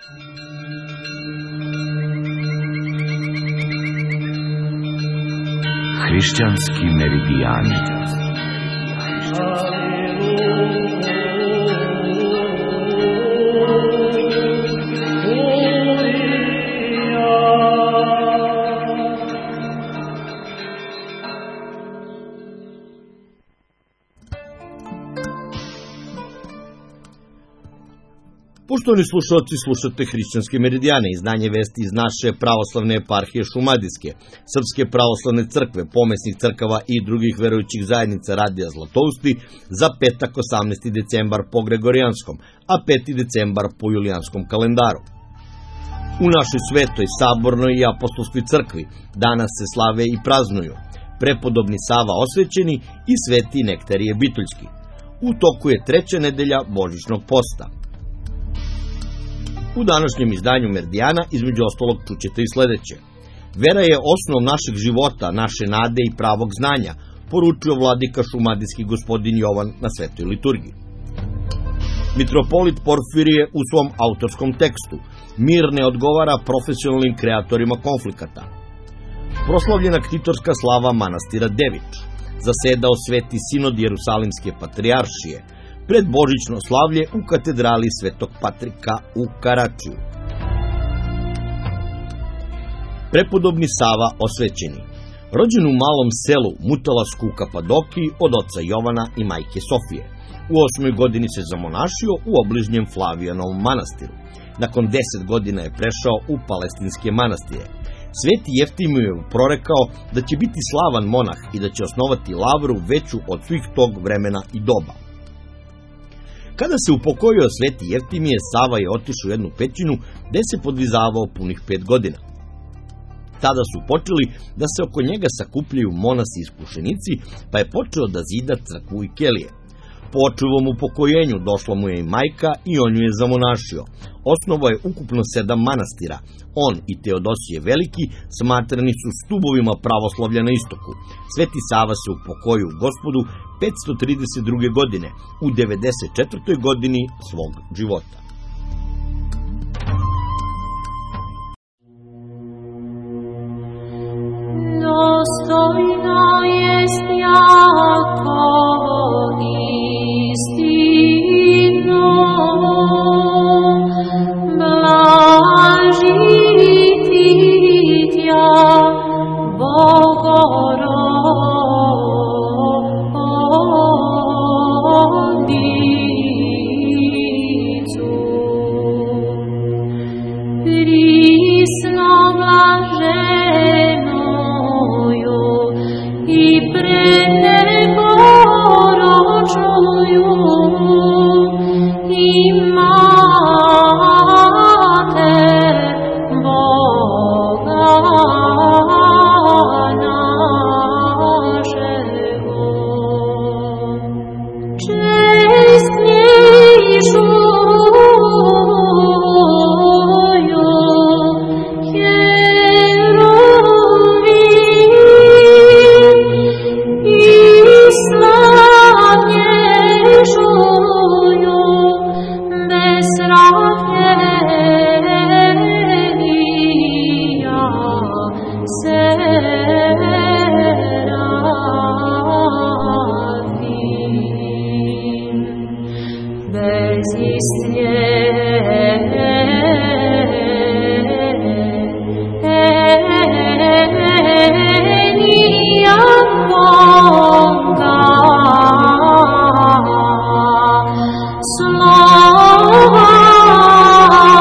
Hrišćanski meridijani. Poštovani slušalci, slušate Hrišćanske meridijane, izdanje vesti iz naše pravoslavne eparhije Šumadijske, Srpske pravoslavne crkve, pomesnih crkava i drugih verujućih zajednica Radija Zlatousti za petak 18. decembar po Gregorijanskom, a 5. decembar po Julijanskom kalendaru. U našoj svetoj, sabornoj i apostolskoj crkvi danas se slave i praznuju prepodobni Sava Osvećeni i sveti Nektarije Bituljski. U toku je treća nedelja božićnog posta. U današnjem izdanju Meridijana između ostalog čućete i sledeće. Vera je osnov našeg života, naše nade i pravog znanja, poručio vladika šumadijski gospodin Jovan na svetoj liturgiji. Mitropolit Porfirije u svom autorskom tekstu mir ne odgovara profesionalnim kreatorima konflikata. Proslavljena ktitorska slava manastira Devič, zasedao sveti sinod Jerusalimske patrijaršije, pred božićno slavlje u katedrali Svetog Patrika u Karačiju. Prepodobni Sava Osvećeni, rođen u malom selu Mutalasku u Kapadokiji od oca Jovana i majke Sofije. U 8. godini se zamonašio u obližnjem Flavijanovom manastiru. Nakon 10 godina je prešao u palestinske manastire. Sveti Jeftimije je prorekao da će biti slavan monah i da će osnovati lavru veću od svih tog vremena i doba. Kada se upokojio sveti Jeftimije, Sava je otišao u jednu pećinu gde se podvizavao punih 5 godina. Tada su počeli da se oko njega sakupljaju monasi i iskušenici, pa je počeo da zida crkvu i kelije. Po očevom upokojenju došla mu je i majka i on ju je zamonašio. Osnovao je ukupno 7 manastira. On i Teodosije Veliki smatrani su stubovima pravoslavlja na istoku. Sveti Sava se upokojio u Gospodu 532. godine, u 94. godini svog života. Dostojna jest Jakovo istino, blažititja Bogorodicu. Prisno blaženoju i preneboročuju i Mater Boga našego. Čestnejšuju heruvim i slavnjejšuju Besrahelija Serafim. Bezistjenija Boga, slava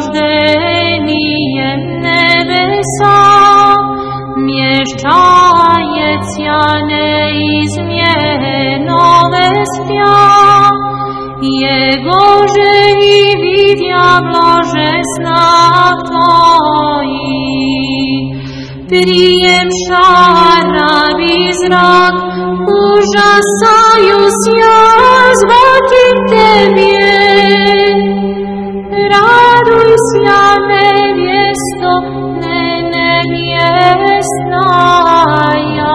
rождением небеса, mieszczajec ja neizmiernowe spia, Jegoże i widia Boże znak Twoi. Прием шараби зрак, ужасаюсь я звуки Тебе. Радуйся, невесто, не невестная.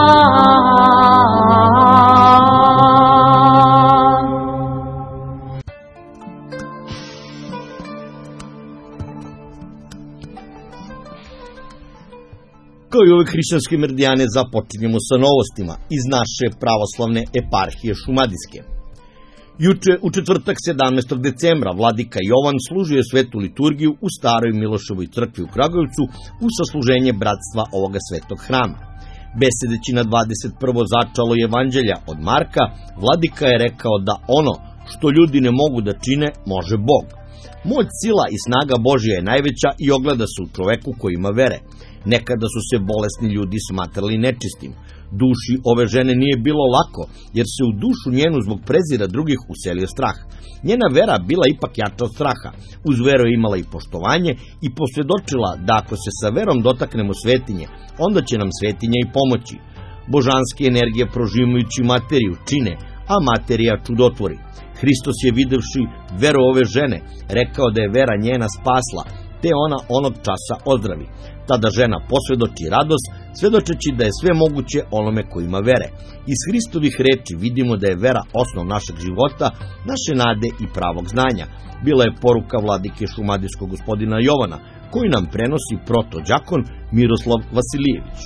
Kao i ove hrišćanske meridijane započinjemo sa novostima iz naše pravoslavne eparhije Šumadijske. Juče, u četvrtak 17. decembra, vladika Jovan služio svetu liturgiju u staroj Miloševoj crkvi u Kragujevcu u sasluženje bratstva ovoga svetog hrama. Besedeći na 21. začalo evanđelja od Marka, vladika je rekao da ono što ljudi ne mogu da čine, može Bog. Moć, sila i snaga Božja je najveća i ogleda se u čoveku koji ima vere. Nekada su se bolesni ljudi smatrali nečistim. Duši ove žene nije bilo lako, jer se u dušu njenu zbog prezira drugih uselio strah. Njena vera bila ipak jača od straha. Uz veru je imala i poštovanje i posvjedočila da ako se sa verom dotaknemo svetinje, onda će nam svetinja i pomoći. Božanske energije prožimujući materiju čine, a materija čudotvori. Hristos je videvši veru ove žene, rekao da je vera njena spasla, te ona onog časa ozdravi. Tada žena posvjedoči radost, svedočeći da je sve moguće onome ko ima vere. Iz Hristovih reči vidimo da je vera osnov našeg života, naše nade i pravog znanja. Bila je poruka vladike šumadijskog gospodina Jovana, koju nam prenosi protođakon Miroslav Vasilijević.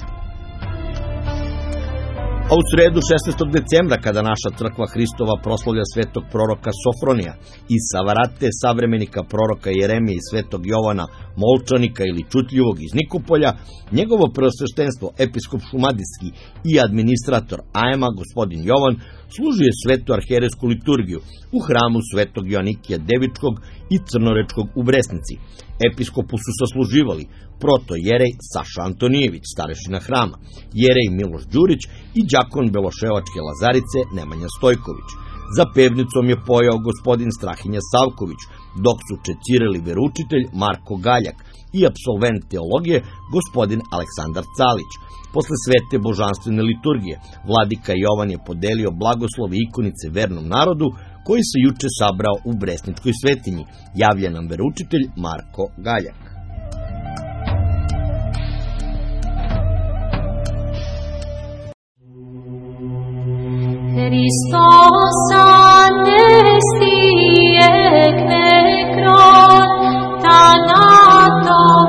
A u sredu 16. decembra, kada naša crkva Hristova proslavlja svetog proroka Sofronija i Savarate, savremenika proroka Jeremije i svetog Jovana Molčanika ili Čutljivog iz Nikopolja, njegovo preosveštenstvo, episkop šumadijski i administrator Ajema, gospodin Jovan, služuje svetu arhijerejsku liturgiju u hramu svetog Joanikija Devičkog i Crnorečkog u Bresnici. Episkopu su sasluživali proto jerej Saša Antonijević, starešina hrama, jerej Miloš Đurić i đakon Beloševačke Lazarice Nemanja Stojković. Za pevnicom je pojao gospodin Strahinja Savković, dok su čecirali veroučitelj Marko Galjak i apsolvent teologije gospodin Aleksandar Calić. Posle svete božanstvene liturgije, vladika Jovan je podelio blagoslove ikonice vernom narodu, koji se juče sabrao u Bresničkoj svetinji, javlja nam veroučitelj Marko Galjak. Hristos anesti ek nekron, thanaton,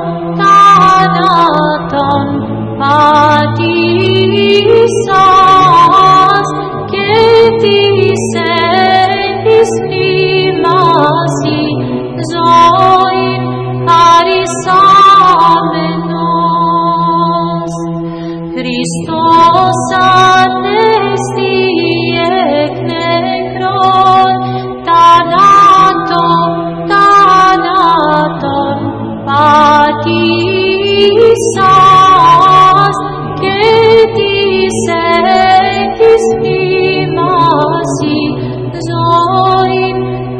patisas, ketis etis primasi, zoim harisamenos. Hristos anesti ek nekron, thanaton, patisas, ketis etis primasi, zoim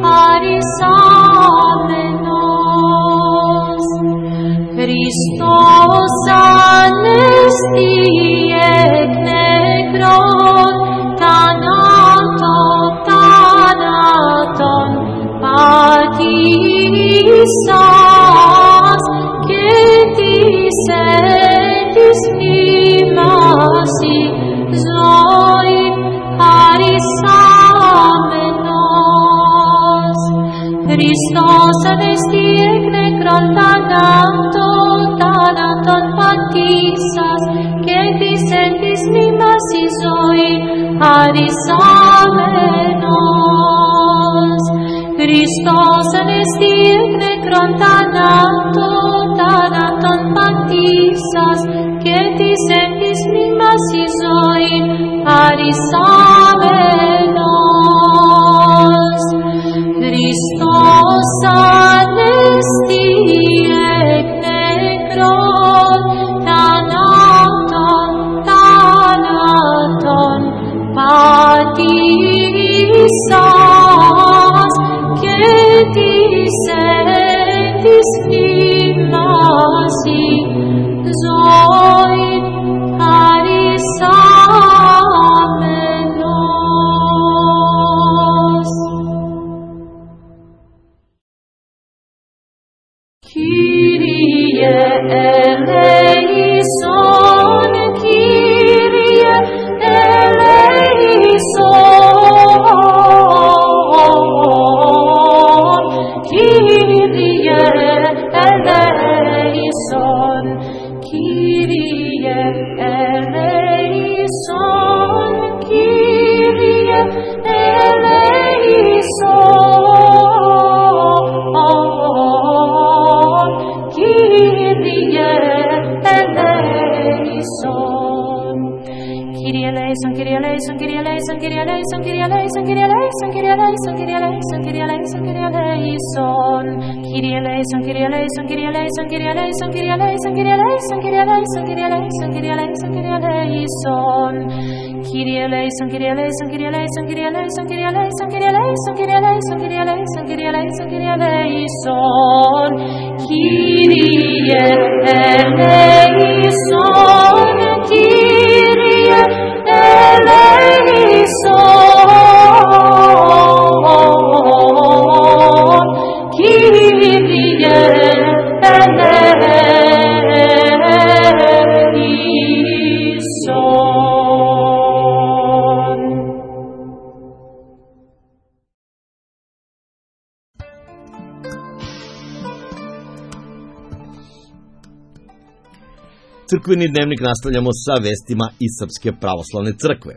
harisamenos. Hristos anesti ek nekron, thanaton, patisas, ketis etis primasi, zoim harisamenos. Hristos anesti ek nekron, thanaton, patisas, ketis etis primasi, zoim harisamenos. Hristos anesti ek nekron, thanaton, patisas, ketis etis primasi, zoim harisamenos. Hristos anesti si zoin arisamenos. Kyrie eleison, Kyrie eleison, Kyrie eleison, Kyrie eleison, Kyrie eleison, Kyrie eleison. Kyrie eleison, Kyrie eleison, Kyrie eleison, Kyrie eleison, Kyrie eleison, Kyrie eleison, Kyrie eleison, Kyrie eleison, Kyrie eleison, Kyrie eleison. Kyrie eleison, Kyrie eleison, Kyrie eleison, Kyrie eleison, Kyrie eleison, Kyrie eleison, Kyrie eleison, Kyrie eleison, Kyrie eleison, Kyrie eleison. Kyrie eleison, Kyrie eleison, Kyrie eleison, Kyrie eleison, Kyrie eleison, Kyrie eleison, Kyrie eleison, Kyrie eleison, Kyrie eleison, Kyrie eleison. Kyrie eleison, Kyrie eleison, Kyrie eleison. Crkveni dnevnik nastavljamo sa vestima iz Srpske pravoslavne crkve.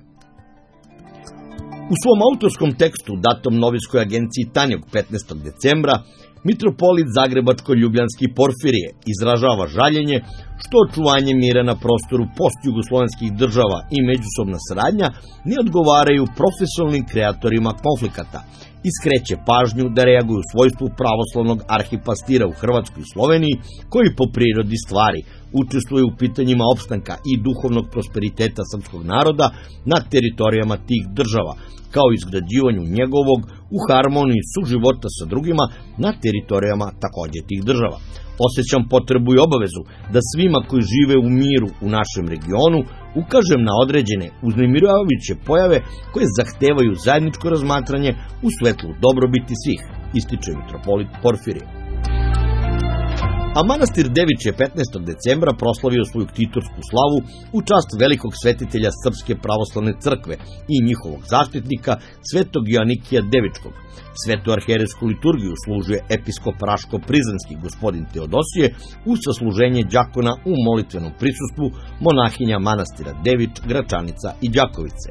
U svom autorskom tekstu datom Novinskoj agenciji Tanjug 15. decembra, mitropolit Zagrebačko-Ljubljanski Porfirije izražava žaljenje što očuvanje mira na prostoru postjugoslovenskih država i međusobna saradnja ne odgovaraju profesionalnim kreatorima konflikata i skreće pažnju da reaguju u svojstvu pravoslavnog arhipastira u Hrvatskoj i Sloveniji, koji po prirodi stvari učestvuje u pitanjima opstanka i duhovnog prosperiteta srpskog naroda na teritorijama tih država, kao i izgrađivanju njegovog u harmoniji suživota sa drugima na teritorijama takođe tih država. Osjećam potrebu i obavezu da svima koji žive u miru u našem regionu ukažem na određene uznemiravajuće pojave koje zahtevaju zajedničko razmatranje u svetlu dobrobiti svih, ističe mitropolit Porfirije. A manastir Deviče 15. decembra proslavio svoju ktitorsku slavu u čast velikog svetitelja Srpske pravoslavne crkve i njihovog zaštitnika svetog Joanikija Devičkog. Svetu arhijerejsku liturgiju služuje episkop Raško-Prizrenski gospodin Teodosije uz sasluženje đakona u molitvenom prisustvu monahinja manastira Devič, Gračanica i Đakovice.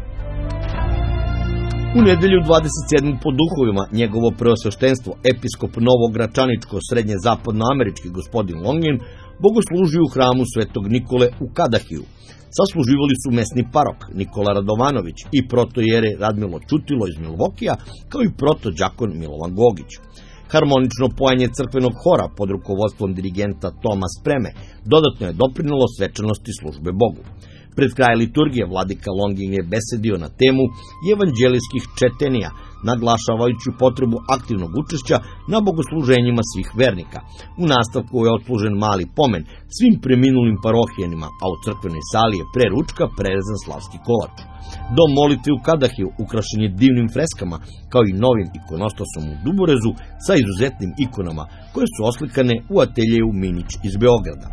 U nedelju 27. po duhovima njegovo preosveštenstvo episkop Novogračaničko srednje-zapadnoamerički gospodin Longin bogoslužio u hramu Svetog Nikole u Kadahiju. Sasluživali su mesni parok Nikola Radovanović i protojere Radmilo Ćutilo iz Milvokija, kao i protođakon Milovan Gogić. Harmonično pojanje crkvenog hora pod rukovodstvom dirigenta Toma Spreme dodatno je doprinelo svečanosti službe Bogu. Pred kraj liturgije vladika Longin je besedio na temu evanđelijskih četenija, naglašavajući potrebu aktivnog učešća na bogosluženjima svih vernika. U nastavku je odslužen mali pomen svim preminulim parohijanima, a u crkvenoj sali je pre ručka prerezan slavski kolač. Dom molitve u Kadahiju ukrašen je divnim freskama, kao i novim ikonostasom u Duborezu sa izuzetnim ikonama, koje su oslikane u ateljeju Minić iz Beograda.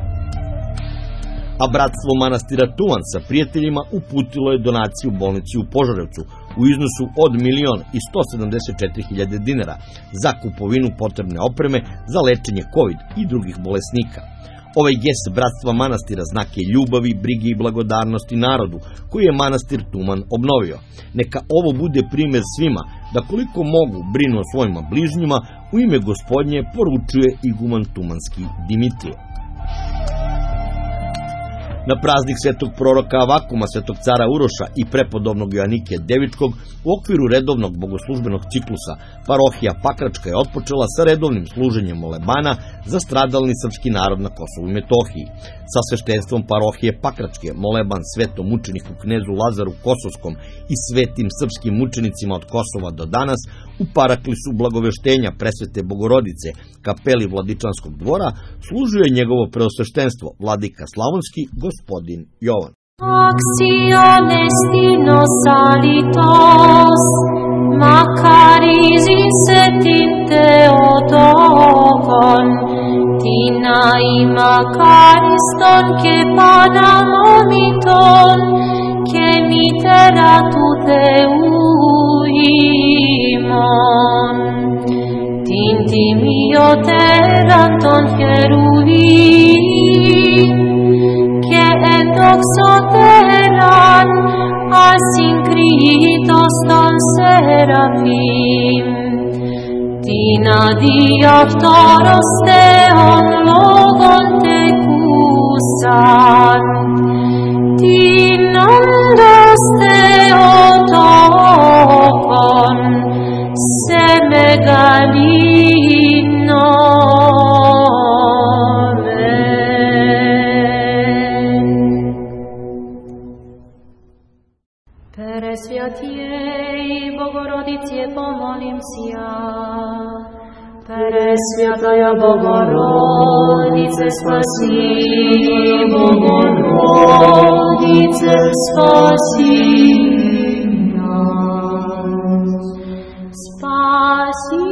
A bratstvo manastira Tuman sa prijateljima uputilo je donaciju bolnici u Požarevcu u iznosu od 1.174.000 dinara za kupovinu potrebne opreme za lečenje COVID i drugih bolesnika. Ovaj gest bratstva manastira znak je ljubavi, brige i blagodarnosti narodu koji je manastir Tuman obnovio. Neka ovo bude primjer svima da koliko mogu brinu o svojima bližnjima, u ime Gospodnje poručuje iguman tumanski Dimitrije. Na praznik svetog proroka Avakuma, svetog cara Uroša i prepodobnog Joanikija Devičkog u okviru redovnog bogoslužbenog ciklusa parohija Pakračka je otpočela sa redovnim služenjem molebana za stradalni srpski narod na Kosovu i Metohiji. Sa sveštenstvom parohije Pakračke moleban svetom mučeniku knezu Lazaru Kosovskom i svetim srpskim mučenicima od Kosova do danas U paraklisu blagoveštenja presvete Bogorodice, kapeli Vladičanskog dvora, služio je njegovo preosveštenstvo, vladika Slavonski, gospodin Jovan. Acciones dinos salitos, Macaris insetin Theotokon, Tina i Macariston che panamomiton, che mitera tute uimon. Tinti mio terraton cherubim, che endoxoteran asincritos ton serafim. Tina diaptoros teon logon tecusan, Tinandos Theotokon, semegalino. Presviatiej Bogorodice pomolim si ja. Presviataya Bogorodice spasi, Bogorodice spasi nas. Spasi,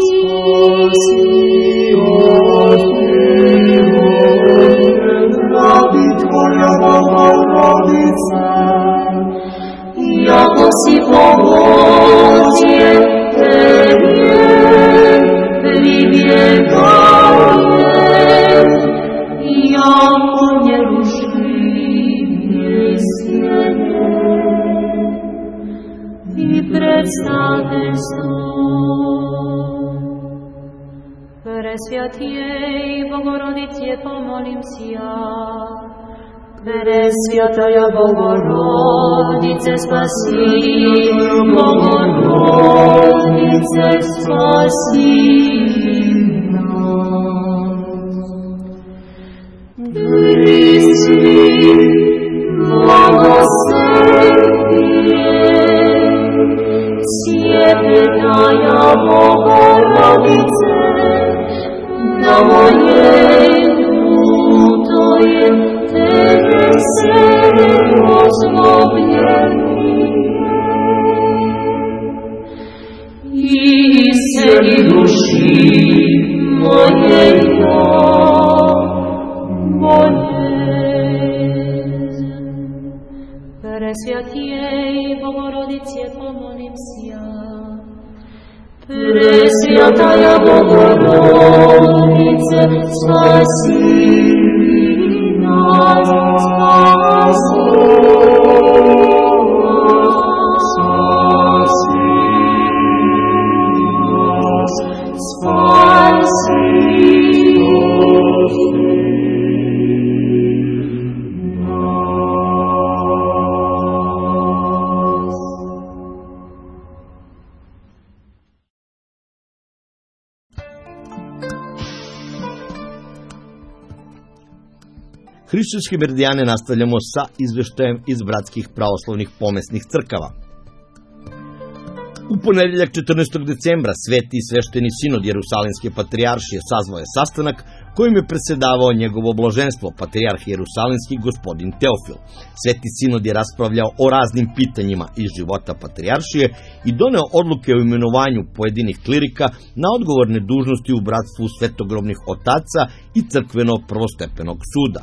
Rabi Tvoja Bogorodice, jako si pomoće Tebi, pribjegajem, jako ne rušim jesene i predstavljstvo. Presviatijej Bogorodice pomolim si ja. Presviataya Bogorodice spasi, Bogorodice spasi nas. Grici blagoslovije, Sjepetaya Bogorodice, na mojej dutoje Tebe se ozlobljeni i seli duši moje boljezen. Presviatijej Bogorodice pomolim si ja. Presviataya Bogorodice spasi nas, spasi nas, spasi Hrišćanske meridijane nastavljamo sa izveštajem iz bratskih pravoslavnih pomesnih crkava. U ponedeljak 14. decembra Sveti i svešteni sinod Jerusalimske patrijaršije sazvao je sastanak kojim je presedavao njegovo blaženstvo, patrijarh Jerusalimski gospodin Teofil. Sveti sinod je raspravljao o raznim pitanjima iz života patrijaršije i doneo odluke o imenovanju pojedinih klirika na odgovorne dužnosti u bratstvu svetogrobnih otaca i crkveno prvostepenog suda.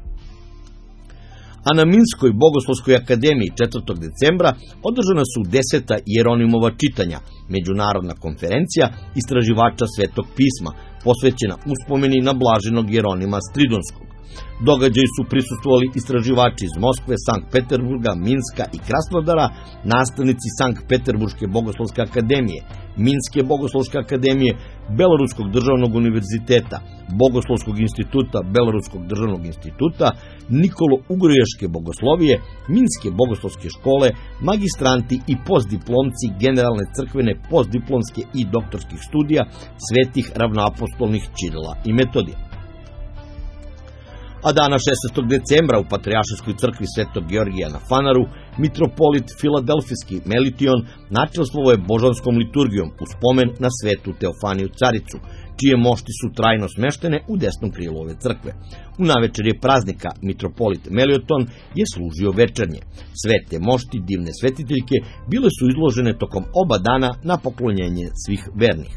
A na Minskoj bogoslovskoj akademiji 4. decembra održana su 10. Jeronimova čitanja, međunarodna konferencija istraživača Svetog pisma, posvećena uspomeni na blaženog Jeronima Stridonskog. Događaji su prisustvovali istraživači iz Moskve, Sankt Peterburga, Minska i Krasnodara, nastavnici Sankt Peterburške bogoslovske akademije, Minske bogoslovske akademije, Beloruskog državnog univerziteta, Bogoslovskog instituta, Beloruskog državnog instituta, Nikolo Ugrijaške bogoslovije, Minske bogoslovske škole, magistranti i postdiplomci generalne crkvene postdiplomske i doktorskih studija svetih ravnoapostolnih Čirila i Metodija. A dana 16. decembra u Patrijaršijskoj crkvi Svetog Georgija na Fanaru Mitropolit Filadelfijski Melition načelstvovo je božanskom liturgijom u spomen na svetu Teofaniju caricu, čije mošti su trajno smeštene u desnom krilu ove crkve. U navečerje praznika mitropolit Melioton je služio večernje. Svete mošti divne svetiteljke bile su izložene tokom oba dana na poklonjenje svih vernih.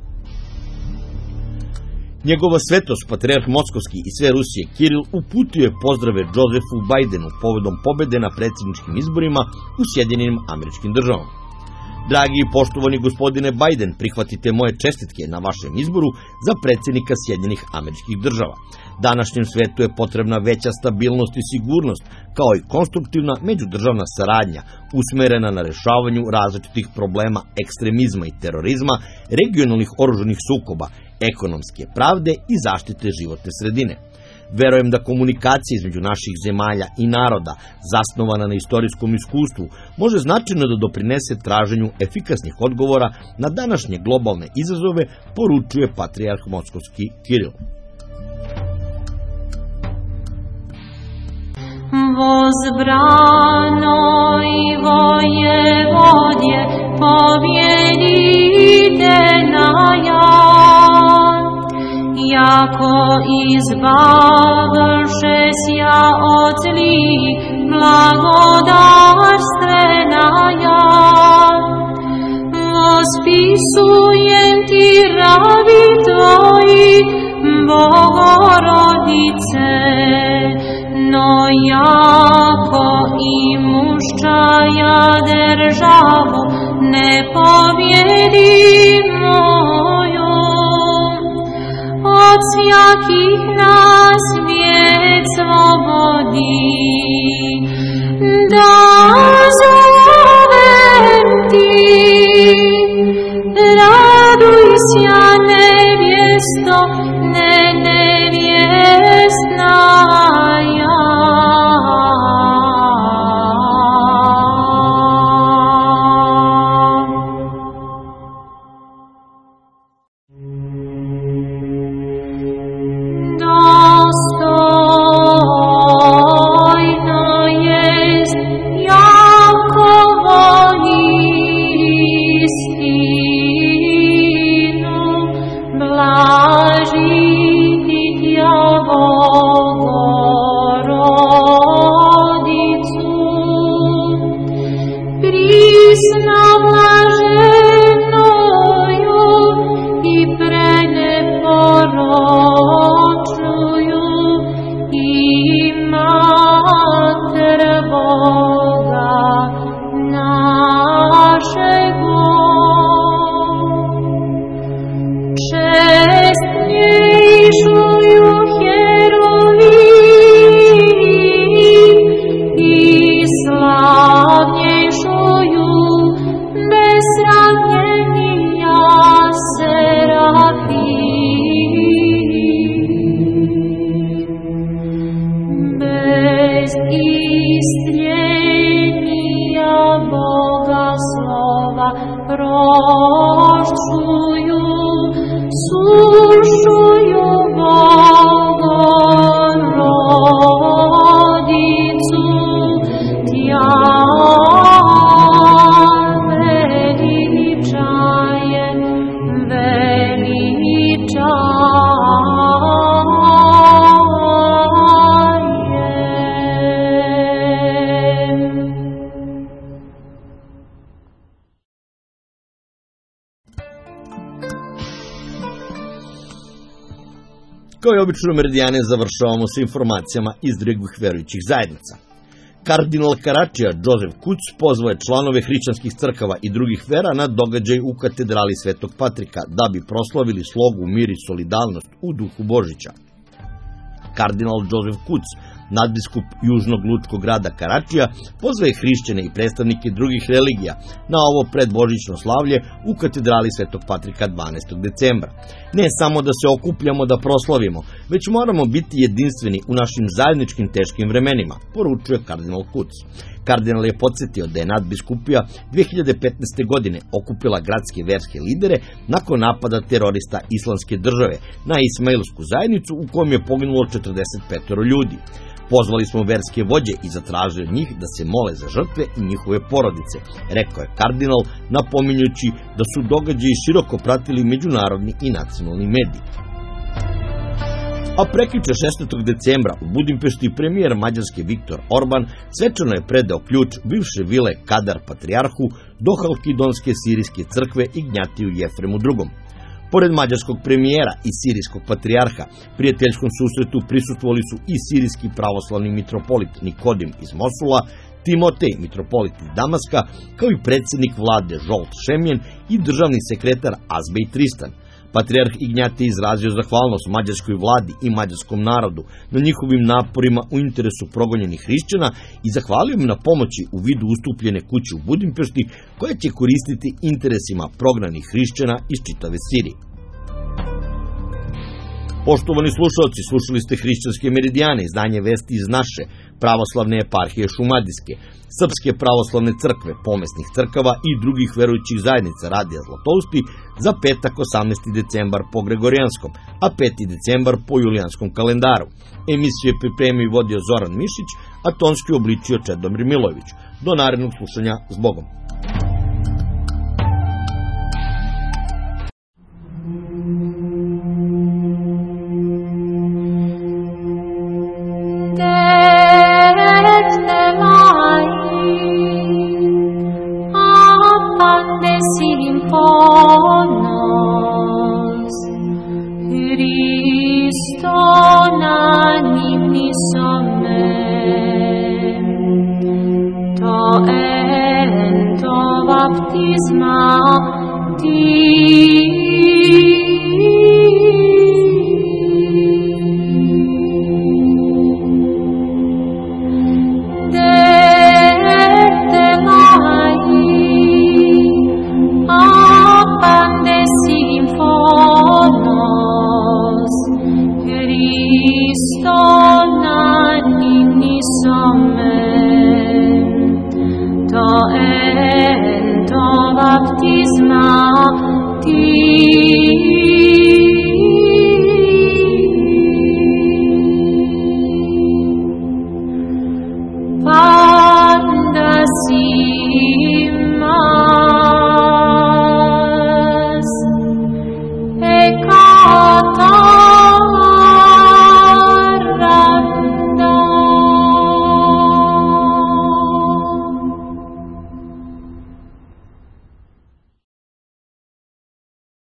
Njegova svetost, patrijarh Moskovski i sve Rusije Kiril, uputio je pozdrave Josefu Bajdenu povodom pobede na predsjedničkim izborima u Sjedinjenim Američkim Državama. Dragi i poštovani gospodine Bajden, prihvatite moje čestitke na vašem izboru za predsjednika Sjedinjenih Američkih Država. Današnjem svetu je potrebna veća stabilnost i sigurnost, kao i konstruktivna međudržavna saradnja, usmerena na rešavanju različitih problema ekstremizma i terorizma, regionalnih oružanih sukoba, ekonomske pravde i zaštite životne sredine. Verujem da komunikacija između naših zemalja i naroda, zasnovana na istorijskom iskustvu, može značajno da doprinese traženju efikasnih odgovora na današnje globalne izazove, poručuje patrijarh Moskovski Kiril. Возбрано и воеводje, победите на ян, яко избаваше ся от злих, благодарствена ян. Восписуем ти раби твои, Богородице, но яко имущая державу не победимою, от всяких нас свет свободи, да зовем ти, радуйся, невесто, не невестная. Kao i obično, Meridijane završavamo sa informacijama iz drugih verujućih zajednica. Kardinal Karačija Joseph Kuc pozvao je članove hrišćanskih crkava i drugih vera na događaj u katedrali Svetog Patrika da bi proslavili slogu, mir i solidarnost u duhu Božića. Kardinal Joseph Kuc, nadbiskup južnog lučkog grada Karačija, pozvao je hrišćane i predstavnike drugih religija na ovo predbožićno slavlje u katedrali Svetog Patrika 12. decembra. Ne samo da se okupljamo da proslavimo, već moramo biti jedinstveni u našim zajedničkim teškim vremenima, poručuje kardinal Kuc. Kardinal je podsjetio da je nadbiskupija 2015. godine okupila gradske verske lidere nakon napada terorista Islamske države na Ismailsku zajednicu u kojem je poginulo 45 ljudi. Pozvali smo verske vođe i zatražili od njih da se mole za žrtve i njihove porodice, rekao je kardinal, napominjući da su događaji široko pratili međunarodni i nacionalni mediji. A prekjuče 16. decembra u Budimpešti premijer Mađarske Viktor Orban svečano je predao ključ bivše vile Kadar patrijarhu do Halkidonske sirijske crkve Ignjatiju Jefremu II. Pored mađarskog premijera i sirijskog patrijarha, prijateljskom susretu prisustvovali su i sirijski pravoslavni mitropolit Nikodim iz Mosula, Timotej, mitropolit iz Damaska, kao i predsjednik vlade Žolt Šemjen i državni sekretar Azbej Tristan. Patrijarh Ignjatij izrazio zahvalnost mađarskoj vladi i mađarskom narodu na njihovim naporima u interesu progonjenih hrišćana i zahvalio im na pomoći u vidu ustupljene kuće u Budimpešti koja će koristiti interesima prognanih hrišćana iz čitave Sirije. Poštovani slušalci, slušali ste Hrišćanske meridijane, izdanje vesti iz naše pravoslavne eparhije Šumadijske, Srpske pravoslavne crkve, pomesnih crkava i drugih verujućih zajednica Radija Zlatousti za petak 18. decembar po Gregorijanskom, a 5. decembar po Julijanskom kalendaru. Emisiju je pripremio i vodio Zoran Mišić, a tonski obličio Čedomir Milojević. Do narednog slušanja, s Bogom! Baptism.